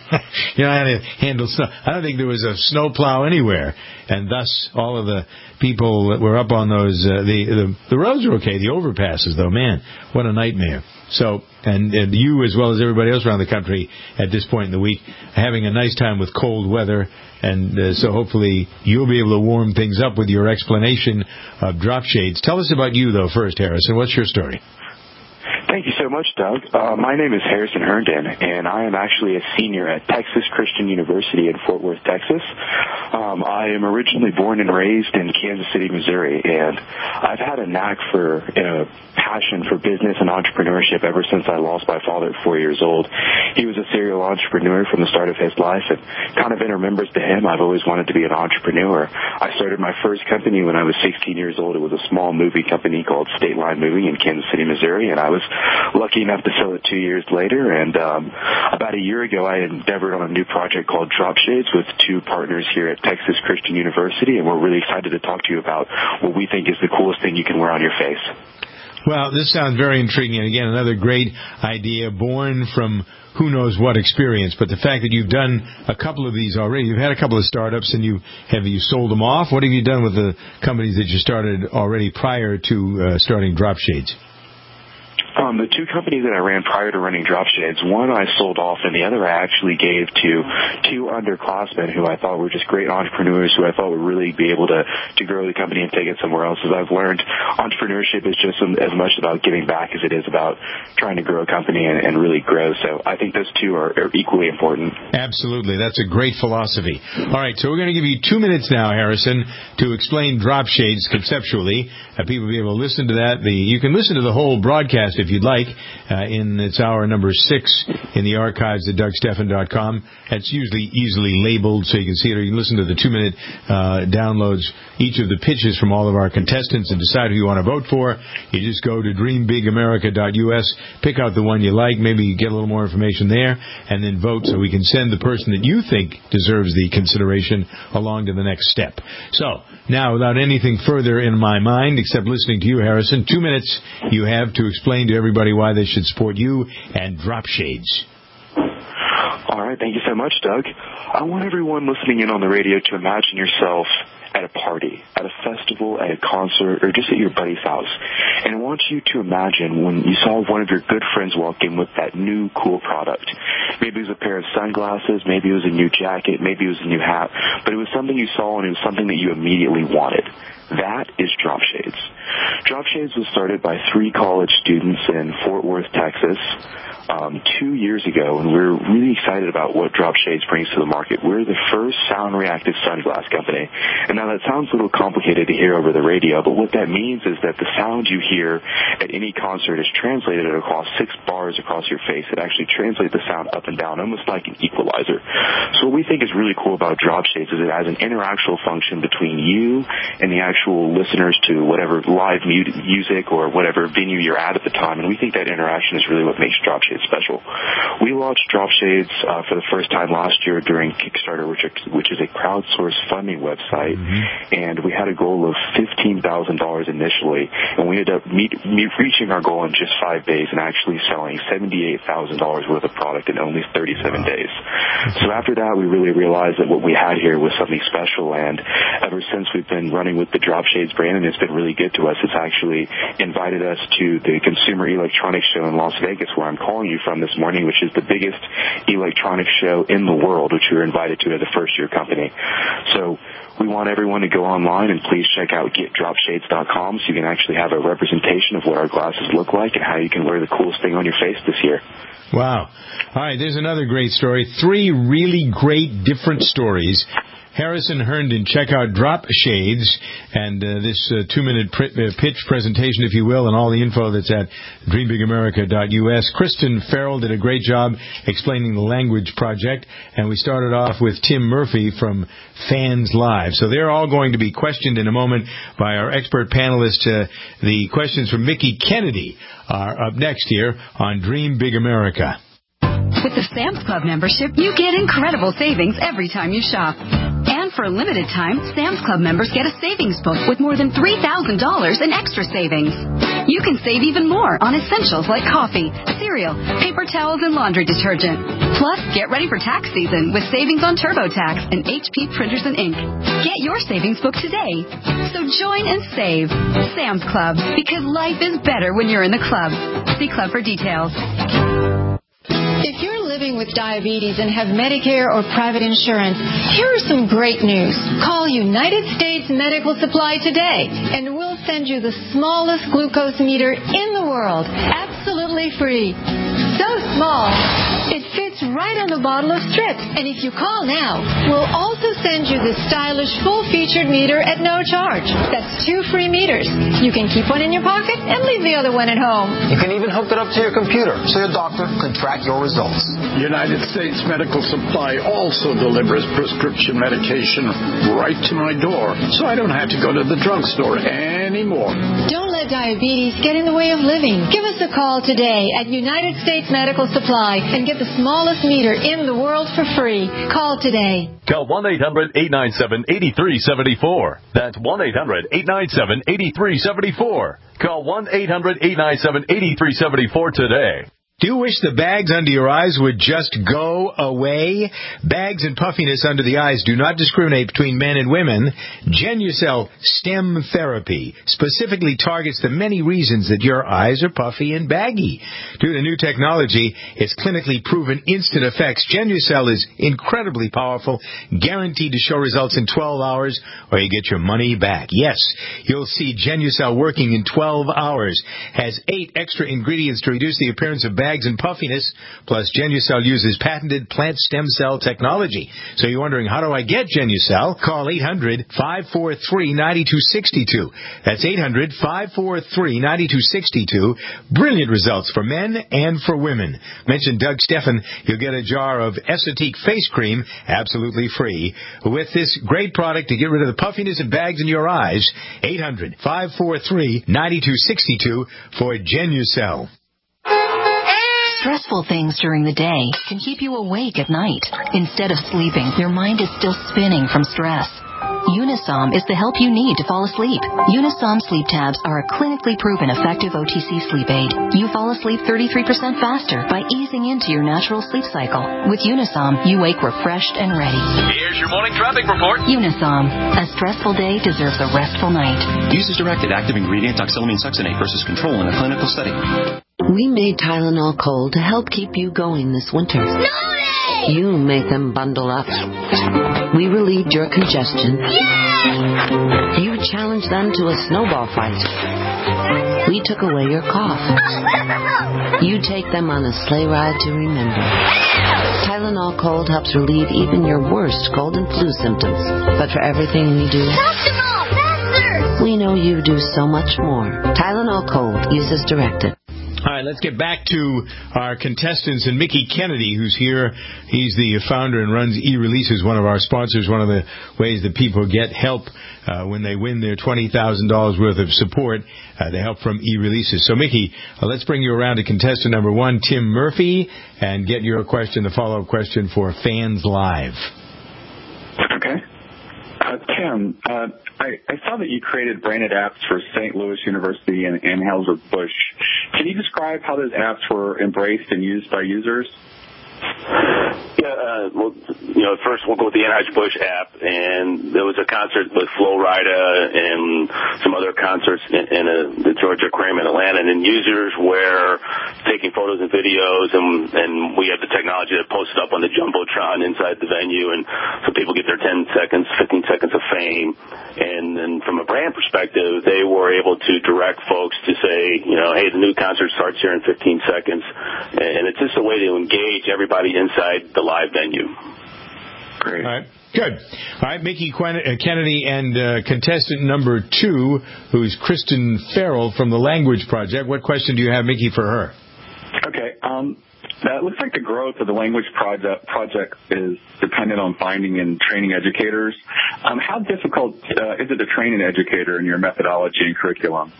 You know how to handle snow. I don't think there was a snow plow anywhere. And thus, all of the people that were up on those, uh, the, the the roads are okay. The overpasses, though, man, what a nightmare. So, and, and you, as well as everybody else around the country at this point in the week, having a nice time with cold weather. And uh, so hopefully you'll be able to warm things up with your explanation of Drop Shades. Tell us about you, though, first, Harrison. What's your story? Thank you so much, Doug. Uh, my name is Harrison Herndon, and I am actually a senior at Texas Christian University in Fort Worth, Texas. Um, I am originally born and raised in Kansas City, Missouri, and I've had a knack for, a passion for business and entrepreneurship ever since I lost my father at four years old. He was a serial entrepreneur from the start of his life, and kind of in remembrance to him, I've always wanted to be an entrepreneur. I started my first company when I was sixteen years old. It was a small movie company called State Line Moving in Kansas City, Missouri, and I was lucky enough to sell it two years later. And um, about a year ago, I endeavored on a new project called Drop Shades with two partners here at Texas Christian University, and we're really excited to talk to you about what we think is the coolest thing you can wear on your face. Well, this sounds very intriguing. And again, another great idea born from who knows what experience. But the fact that you've done a couple of these already, you've had a couple of startups, and you have you sold them off? What have you done with the companies that you started already prior to uh, starting Drop Shades? Um, the two companies that I ran prior to running Drop Shades, one I sold off, and the other I actually gave to two underclassmen who I thought were just great entrepreneurs, who I thought would really be able to, to grow the company and take it somewhere else. As I've learned, entrepreneurship is just as much about giving back as it is about trying to grow a company and, and really grow. So I think those two are, are equally important. Absolutely. That's a great philosophy. All right, so we're going to give you two minutes now, Harrison, to explain Drop Shades conceptually. Uh, people will be able to listen to that. The, you can listen to the whole broadcast if you'd like, uh, in its hour number six in the archives at Doug Stephan dot com. It's usually easily labeled so you can see it, or you can listen to the two-minute uh, downloads, each of the pitches from all of our contestants, and decide who you want to vote for. You just go to dream big america dot U S, pick out the one you like, maybe you get a little more information there, and then vote so we can send the person that you think deserves the consideration along to the next step. So, now, without anything further in my mind, except listening to you, Harrison, two minutes you have to explain to everybody why they should support you and Drop Shades. All right, thank you so much, Doug. I want everyone listening in on the radio to imagine yourself at a party, at a festival, at a concert, or just at your buddy's house. And I want you to imagine when you saw one of your good friends walk in with that new cool product. Maybe it was a pair of sunglasses, maybe it was a new jacket, maybe it was a new hat, but it was something you saw and it was something that you immediately wanted. That is Drop Shades. Drop Shades was started by three college students in Fort Worth, Texas, um, two years ago, and we're really excited about what Drop Shades brings to the market. We're the first sound-reactive sunglass company. And now that sounds a little complicated to hear over the radio, but what that means is that the sound you hear at any concert is translated across six bars across your face. It actually translates the sound up and down, almost like an equalizer. So what we think is really cool about Drop Shades is it has an interactual function between you and the actual listeners to whatever live music or whatever venue you're at at the time. And we think that interaction is really what makes Drop Shades special. We launched Drop Shades uh, for the first time last year during Kickstarter, which, which is a crowdsourced funding website. Mm-hmm. And we had a goal of fifteen thousand dollars initially, and we ended up meet, meet, reaching our goal in just five days and actually selling seventy-eight thousand dollars worth of product in only thirty-seven wow. days. So after that, we really realized that what we had here was something special, and ever since we've been running with the Drop Shades brand, and it's been really good to us. It's actually invited us to the Consumer Electronics Show in Las Vegas, where I'm calling you from this morning, which is the biggest electronics show in the world, which we were invited to as a first-year company. So we want everyone to go online and please check out get drop shades dot com so you can actually have a representation of what our glasses look like and how you can wear the coolest thing on your face this year. Wow. All right, there's another great story. Three really great different stories. Harrison Herndon, check out Drop Shades and uh, this uh, two-minute pr- uh, pitch presentation, if you will, and all the info that's at dream big america dot u s. Kristen Farrell did a great job explaining the language project, and we started off with Tim Murphy from Fans Live. So they're all going to be questioned in a moment by our expert panelists. Uh, the questions from Mickey Kennedy are up next here on Dream Big America. With the Sam's Club membership, you get incredible savings every time you shop. And for a limited time, Sam's Club members get a savings book with more than three thousand dollars in extra savings. You can save even more on essentials like coffee, cereal, paper towels, and laundry detergent. Plus, get ready for tax season with savings on TurboTax and H P printers and ink. Get your savings book today. So join and save. Sam's Club, because life is better when you're in the club. See club for details. If you're living with diabetes and have Medicare or private insurance, here are some great news. Call United States Medical Supply today, and we'll send you the smallest glucose meter in the world, absolutely free. So small, it fits right on the bottle of strips. And if you call now, we'll also send you this stylish full-featured meter at no charge. That's two free meters. You can keep one in your pocket and leave the other one at home. You can even hook it up to your computer so your doctor can track your results. United States Medical Supply also delivers prescription medication right to my door, so I don't have to go to the drugstore anymore. Don't let diabetes get in the way of living. Give us a call today at United States Medical Supply and get the smallest meter in the world for free. Call today. Call one eight hundred eight nine seven eight three seven four. That's one eight hundred eight nine seven eight three seven four. Call one eight hundred eight nine seven eight three seven four today. Do you wish the bags under your eyes would just go away? Bags and puffiness under the eyes do not discriminate between men and women. Genucel Stem Therapy specifically targets the many reasons that your eyes are puffy and baggy. Due to new technology, its clinically proven instant effects, Genucel is incredibly powerful, guaranteed to show results in twelve hours, or you get your money back. Yes, you'll see Genucel working in twelve hours. Has eight extra ingredients to reduce the appearance of bags and puffiness, plus Genucel uses patented plant stem cell technology. So you're wondering, how do I get Genucel? Call eight hundred five four three nine two six two. That's eight hundred five four three nine two six two. Brilliant results for men and for women. Mention Doug Steffen, you'll get a jar of Esotique face cream absolutely free. With this great product to get rid of the puffiness and bags in your eyes, eight hundred five four three nine two six two for Genucel. Stressful things during the day can keep you awake at night. Instead of sleeping, your mind is still spinning from stress. Unisom is the help you need to fall asleep. Unisom sleep tabs are a clinically proven effective O T C sleep aid. You fall asleep thirty-three percent faster by easing into your natural sleep cycle. With Unisom, you wake refreshed and ready. Here's your morning traffic report. Unisom. A stressful day deserves a restful night. Use as directed. Active ingredient oxylamine succinate versus control in a clinical study. We made Tylenol Cold to help keep you going this winter. Snorri! You make them bundle up. We relieved your congestion. Yeah! You challenged them to a snowball fight. We took away your cough. You take them on a sleigh ride to remember. Tylenol Cold helps relieve even your worst cold and flu symptoms. But for everything we do, we know you do so much more. Tylenol Cold. Use as directed. All right, let's get back to our contestants and Mickey Kennedy, who's here. He's the founder and runs eReleases, one of our sponsors, one of the ways that people get help uh, when they win their twenty thousand dollars worth of support. Uh, they help from eReleases. So, Mickey, uh, let's bring you around to contestant number one, Tim Murphy, and get your question, the follow-up question for Fans Live. Okay. Uh, Tim, uh, I, I saw that you created branded apps for Saint Louis University and Anheuser-Busch. Can you describe how those apps were embraced and used by users? Yeah, uh, well, you know, first we'll go with the Anheuser-Busch app, and there was a concert with Flo Rida and some other concerts in, in a, the Georgia Aquarium in Atlanta, and then users were taking photos and videos, and, and we had the technology that posted up on the Jumbotron inside the venue, and so people get their ten seconds, fifteen seconds of fame. And then from a brand perspective, they were able to direct folks to say, you know, hey, the new concert starts here in fifteen seconds, and it's just a way to engage everybody inside the live venue. Great. All right. Good. All right, Mickey Kennedy and uh, contestant number two, who's Kristen Farrell from the Language Project. What question do you have, Mickey, for her? Okay. Um, that looks like the growth of the Language Project project is dependent on finding and training educators. Um, how difficult uh, is it to train an educator in your methodology and curriculum?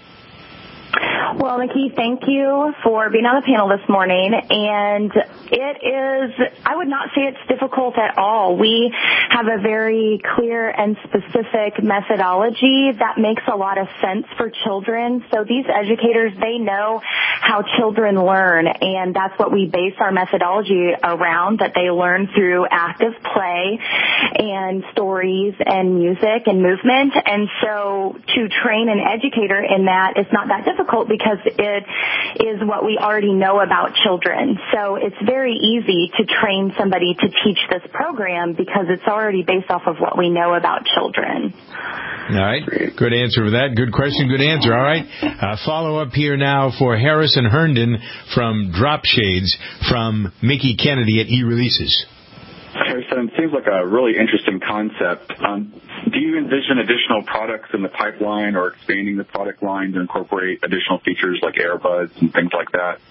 Well, Mickey, thank you for being on the panel this morning. And it is, I would not say it's difficult at all. We have a very clear and specific methodology that makes a lot of sense for children. So these educators, they know how children learn, and that's what we base our methodology around, that they learn through active play and stories and music and movement. And so to train an educator in that is not that difficult, because it is what we already know about children. So it's very easy to train somebody to teach this program because it's already based off of what we know about children. All right. Good answer for that. Good question. Good answer. All right. Uh, follow up here now for Harrison Herndon from Drop Shades from Mickey Kennedy at eReleases. Harrison, it seems like a really interesting concept. Um, do you envision additional products in the pipeline or expanding the product line to incorporate additional features like AirBuds and things like that?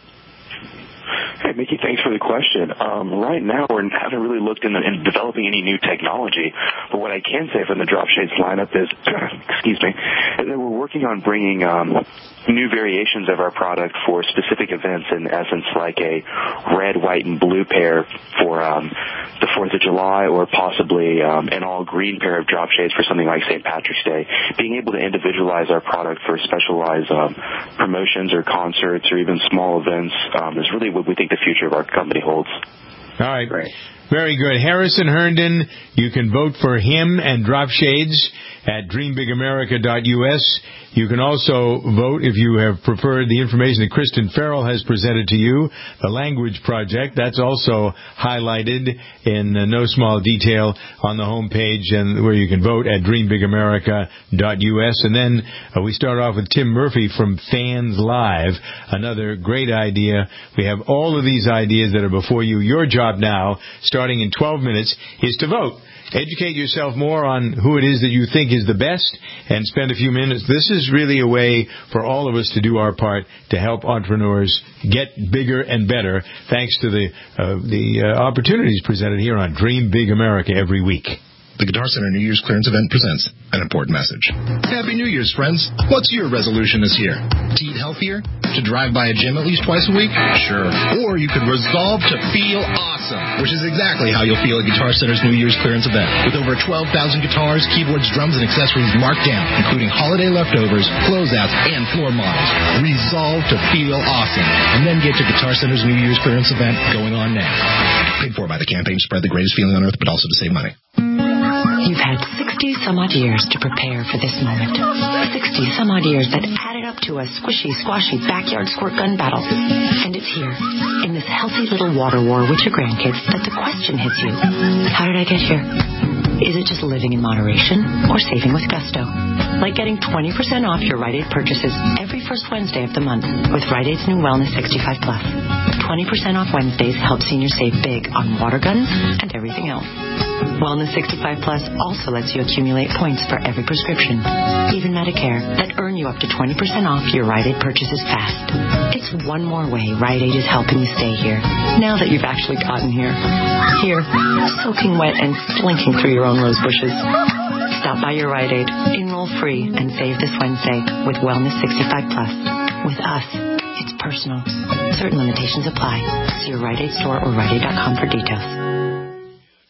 Hey, Mickey, thanks for the question. Um, right now, we haven't really looked into in developing any new technology, but what I can say from the Drop Shades lineup is, excuse me, is that we're working on bringing um, new variations of our product for specific events, in essence, like a red, white, and blue pair for um, the fourth of July, or possibly um, an all-green pair of Drop Shades for something like Saint Patrick's Day. Being able to individualize our product for specialized um, promotions or concerts or even small events um, is really what we think the future of our company holds. All right. Great. Very good. Harrison Herndon, you can vote for him and Drop Shades at dream big america dot U S. You can also vote, if you have preferred the information that Kristen Farrell has presented to you, the Language Project. That's also highlighted in uh, no small detail on the homepage, and where you can vote at dream big america dot U S. And then uh, we start off with Tim Murphy from Fans Live, another great idea. We have all of these ideas that are before you. Your job now, starting in twelve minutes, is to vote. Educate yourself more on who it is that you think is the best, and spend a few minutes. This is really a way for all of us to do our part to help entrepreneurs get bigger and better, thanks to the uh, the uh, opportunities presented here on Dream Big America every week. The Guitar Center New Year's Clearance Event presents an important message. Happy New Year's, friends. What's your resolution this year? To eat healthier? To drive by a gym at least twice a week? Sure. Or you could resolve to feel awesome, which is exactly how you'll feel at Guitar Center's New Year's Clearance Event. With over twelve thousand guitars, keyboards, drums, and accessories marked down, including holiday leftovers, closeouts, and floor models. Resolve to feel awesome, and then get to Guitar Center's New Year's Clearance Event going on now. Paid for by the campaign to spread the greatest feeling on earth, but also to save money. You've had sixty some odd years to prepare for this moment. sixty some odd years that added up to a squishy, squashy backyard squirt gun battle. And it's here, in this healthy little water war with your grandkids, that the question hits you. How did I get here? Is it just living in moderation or saving with gusto? Like getting twenty percent off your Rite Aid purchases every first Wednesday of the month with Rite Aid's new Wellness sixty-five plus. twenty percent off Wednesdays helps seniors save big on water guns and everything else. Wellness sixty-five plus also lets you accumulate points for every prescription, even Medicare, that earn you up to twenty percent off your Rite Aid purchases fast. It's one more way Rite Aid is helping you stay here, now that you've actually gotten here. Here, soaking wet and slinking through your own rose bushes. Stop by your Rite Aid, enroll free, and save this Wednesday with Wellness sixty-five plus. With us, it's personal. Certain limitations apply. See your Rite Aid store or Rite Aid dot com for details.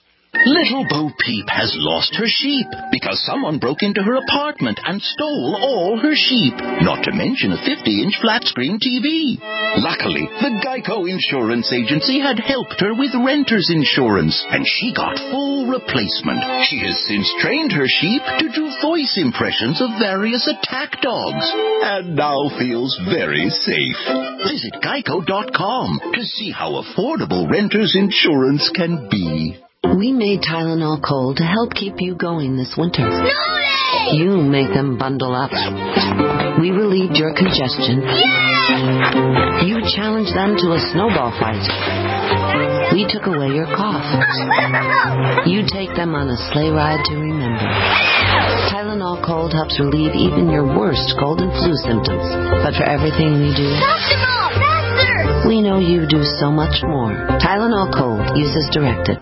Little Bo Peep has lost her sheep because someone broke into her apartment and stole all her sheep, not to mention a fifty-inch flat-screen T V. Luckily, the Geico Insurance Agency had helped her with renter's insurance, and she got full replacement. She has since trained her sheep to do voice impressions of various attack dogs, and now feels very safe. Visit geico dot com to see how affordable renter's insurance can be. We made Tylenol Cold to help keep you going this winter. You make them bundle up. We relieved your congestion. You challenged them to a snowball fight. We took away your cough. You take them on a sleigh ride to remember. Tylenol Cold helps relieve even your worst cold and flu symptoms. But for everything we do, we know you do so much more. Tylenol Cold. Use as directed.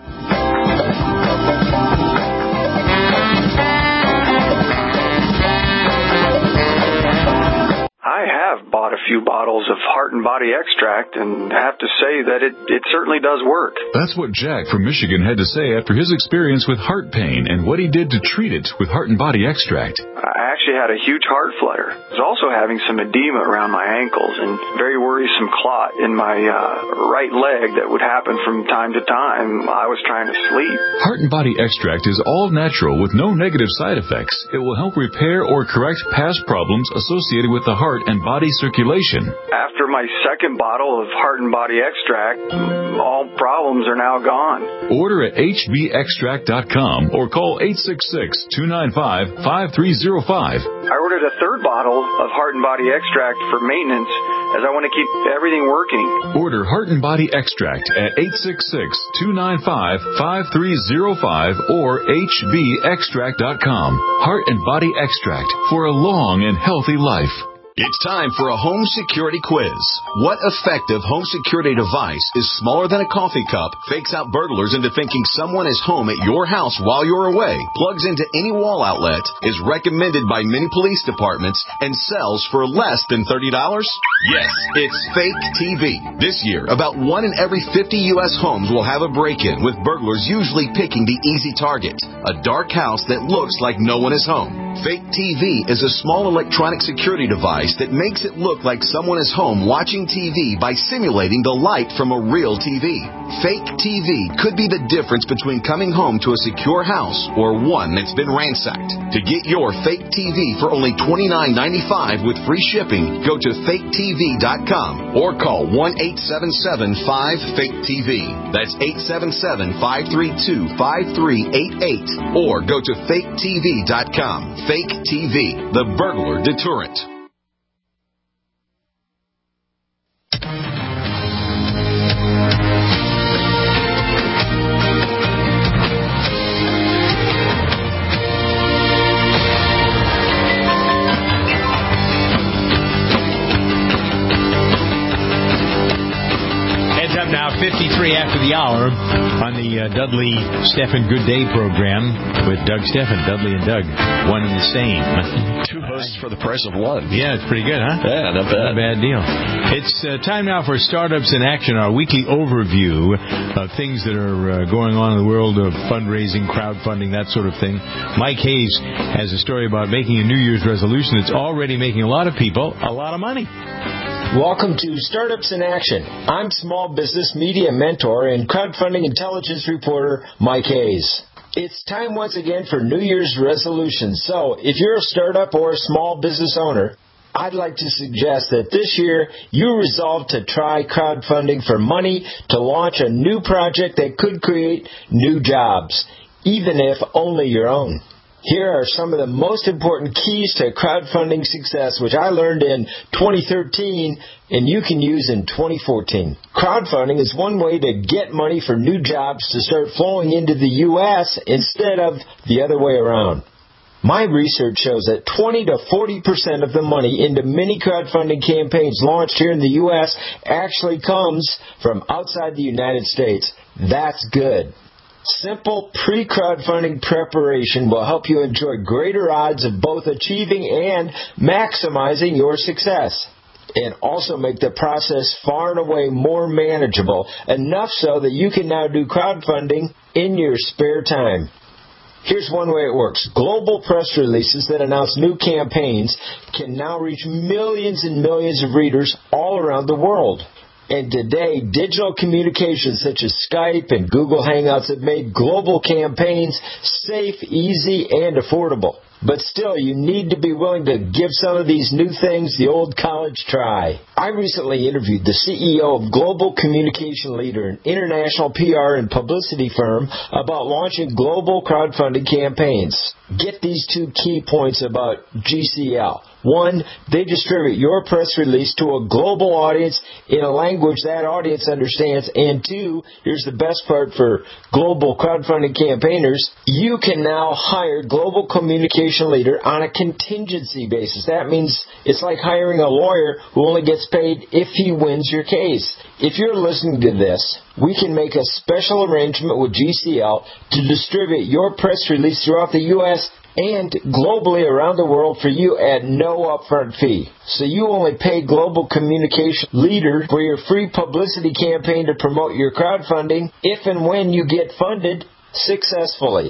I have bought a few bottles of Heart and Body Extract and have to say that it, it certainly does work. That's what Jack from Michigan had to say after his experience with heart pain and what he did to treat it with Heart and Body Extract. I actually had a huge heart flutter. I was also having some edema around my ankles and very worrisome clot in my uh, right leg that would happen from time to time. I was trying to sleep. Heart and Body Extract is all natural with no negative side effects. It will help repair or correct past problems associated with the heart and body circulation. After my second bottle of Heart and Body Extract, all problems are now gone. Order at H B extract dot com or call eight six six, two nine five, five three zero five. I ordered a third bottle of Heart and Body Extract for maintenance as I want to keep everything working. Order Heart and Body Extract at eight six six, two nine five, five three zero five or H B extract dot com. Heart and Body Extract for a long and healthy life. It's time for a home security quiz. What effective home security device is smaller than a coffee cup, fakes out burglars into thinking someone is home at your house while you're away, plugs into any wall outlet, is recommended by many police departments, and sells for less than thirty dollars? Yes, it's Fake T V. This year, about one in every fifty U S homes will have a break-in, with burglars usually picking the easy target, a dark house that looks like no one is home. Fake T V is a small electronic security device that makes it look like someone is home watching T V by simulating the light from a real T V. Fake T V could be the difference between coming home to a secure house or one that's been ransacked. To get your Fake T V for only twenty-nine ninety-five with free shipping, go to fake T V dot com or call one eight seven seven, five, fake T V. That's eight seven seven, five three two, five three eight eight or go to fake T V dot com. Fake T V, the burglar deterrent. Now, fifty-three after the hour on the uh, Dudley Stephan Good Day program with Doug Stephan, Dudley and Doug, one and the same. Two hosts for the price of one. Yeah, it's pretty good, huh? Yeah, not bad. Not a bad deal. It's uh, time now for Startups in Action, our weekly overview of things that are uh, going on in the world of fundraising, crowdfunding, that sort of thing. Mike Hayes has a story about making a New Year's resolution that's already making a lot of people a lot of money. Welcome to Startups in Action. I'm small business media mentor and crowdfunding intelligence reporter Mike Hayes. It's time once again for New Year's resolutions. So if you're a startup or a small business owner, I'd like to suggest that this year you resolve to try crowdfunding for money to launch a new project that could create new jobs, even if only your own. Here are some of the most important keys to crowdfunding success, which I learned in twenty thirteen and you can use in twenty fourteen. Crowdfunding is one way to get money for new jobs to start flowing into the U S instead of the other way around. My research shows that twenty to forty percent of the money into many crowdfunding campaigns launched here in the U S actually comes from outside the United States. That's good. Simple pre-crowdfunding preparation will help you enjoy greater odds of both achieving and maximizing your success. and also make the process far and away more manageable, enough so that you can now do crowdfunding in your spare time. Here's one way it works. Global press releases that announce new campaigns can now reach millions and millions of readers all around the world. And today, digital communications such as Skype and Google Hangouts have made global campaigns safe, easy, and affordable. But still, you need to be willing to give some of these new things the old college try. I recently interviewed the C E O of Global Communication Leader, an international P R and publicity firm, about launching global crowdfunding campaigns. Get these two key points about G C L. One, they distribute your press release to a global audience in a language that audience understands. And two, here's the best part for global crowdfunding campaigners, you can now hire Global Communication Leader on a contingency basis. That means it's like hiring a lawyer who only gets paid if he wins your case. If you're listening to this, we can make a special arrangement with G C L to distribute your press release throughout the U S and globally around the world for you at no upfront fee. So you only pay Global Communication Leader for your free publicity campaign to promote your crowdfunding if and when you get funded successfully.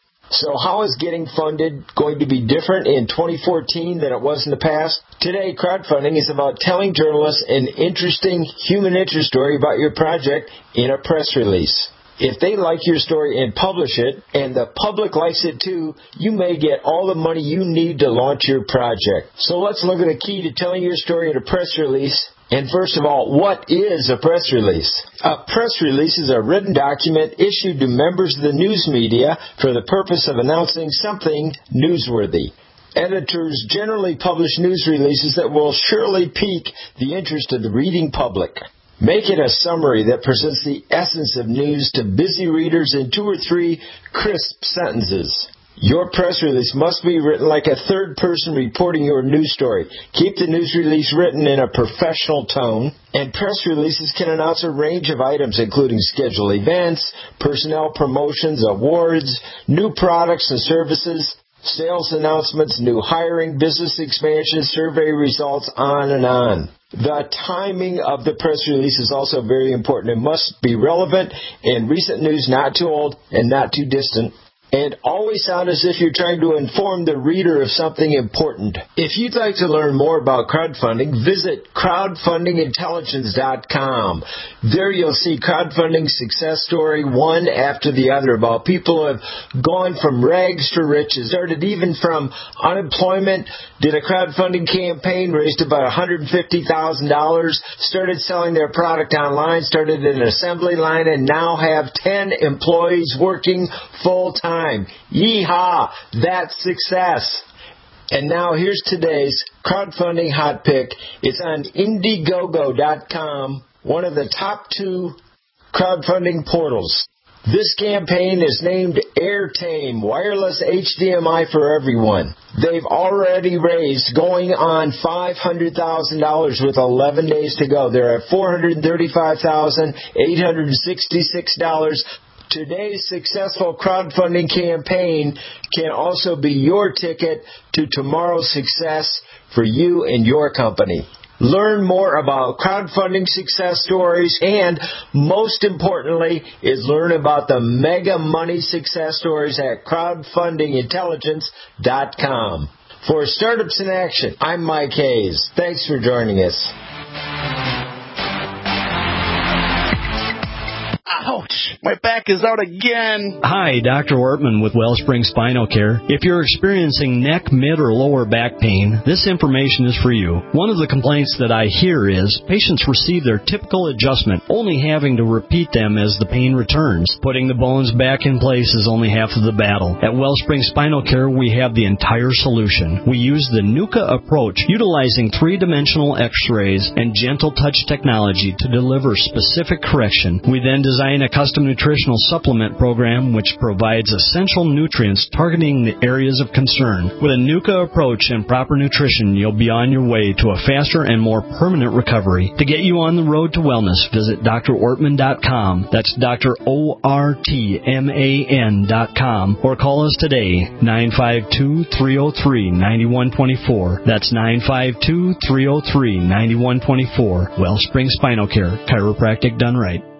So how is getting funded going to be different in twenty fourteen than it was in the past? Today, crowdfunding is about telling journalists an interesting human interest story about your project in a press release. If they like your story and publish it, and the public likes it too, you may get all the money you need to launch your project. So let's look at the key to telling your story in a press release. And first of all, what is a press release? A press release is a written document issued to members of the news media for the purpose of announcing something newsworthy. Editors generally publish news releases that will surely pique the interest of the reading public. Make it a summary that presents the essence of news to busy readers in two or three crisp sentences. Your press release must be written like a third person reporting your news story. Keep the news release written in a professional tone. And press releases can announce a range of items, including scheduled events, personnel promotions, awards, new products and services, sales announcements, new hiring, business expansion, survey results, on and on. The timing of the press release is also very important. It must be relevant and recent news, not too old and not too distant. And always sound as if you're trying to inform the reader of something important. If you'd like to learn more about crowdfunding, visit crowdfunding intelligence dot com. There you'll see crowdfunding success story one after the other about people who have gone from rags to riches, started even from unemployment, did a crowdfunding campaign, raised about one hundred fifty thousand dollars, started selling their product online, started an assembly line, and now have ten employees working full-time. Yeehaw! That's success. And now here's today's crowdfunding hot pick. It's on Indiegogo dot com, one of the top two crowdfunding portals. This campaign is named AirTame, Wireless H D M I for Everyone. They've already raised going on five hundred thousand dollars with eleven days to go. They're at four hundred thirty-five thousand eight hundred sixty-six dollars. Today's successful crowdfunding campaign can also be your ticket to tomorrow's success for you and your company. Learn more about crowdfunding success stories and, most importantly, is learn about the mega money success stories at crowdfunding intelligence dot com. For Startups in Action, I'm Mike Hayes. Thanks for joining us. Ouch! My back is out again. Hi, Doctor Ortman with Wellspring Spinal Care. If you're experiencing neck, mid, or lower back pain, this information is for you. One of the complaints that I hear is patients receive their typical adjustment, only having to repeat them as the pain returns. Putting the bones back in place is only half of the battle. At Wellspring Spinal Care, we have the entire solution. We use the NUCA approach, utilizing three-dimensional x-rays and gentle touch technology to deliver specific correction. We then design a custom custom nutritional supplement program which provides essential nutrients targeting the areas of concern. With a NUCA approach and proper nutrition, you'll be on your way to a faster and more permanent recovery. To get you on the road to wellness, visit D R ortman dot com. That's Doctor O R T M A N dot com. Or call us today, nine five two, three oh three, nine one two four. That's nine five two, three oh three, nine one two four. Wellspring Spinal Care, chiropractic done right.